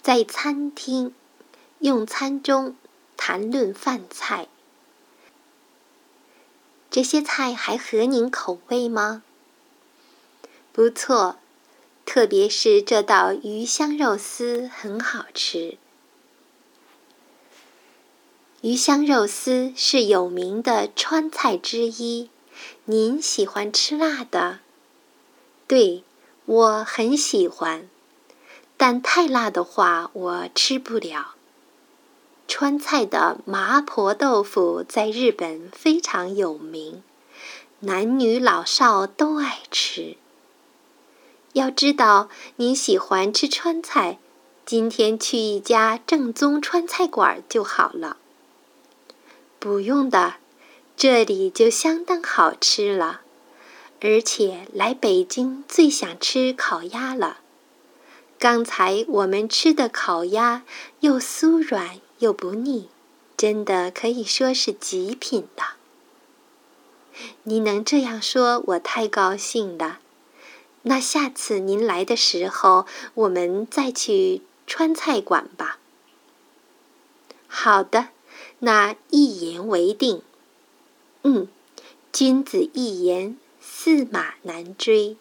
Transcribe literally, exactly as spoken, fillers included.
在餐厅用餐中谈论饭菜。这些菜还合您口味吗？不错，特别是这道鱼香肉丝很好吃。鱼香肉丝是有名的川菜之一，您喜欢吃辣的？对，我很喜欢，但太辣的话我吃不了。川菜的麻婆豆腐在日本非常有名，男女老少都爱吃。要知道您喜欢吃川菜，今天去一家正宗川菜馆就好了。不用的，这里就相当好吃了，而且来北京最想吃烤鸭了。刚才我们吃的烤鸭又酥软又不腻，真的可以说是极品了。你能这样说，我太高兴了。那下次您来的时候，我们再去川菜馆吧。好的，那一言为定。嗯，君子一言，驷马难追。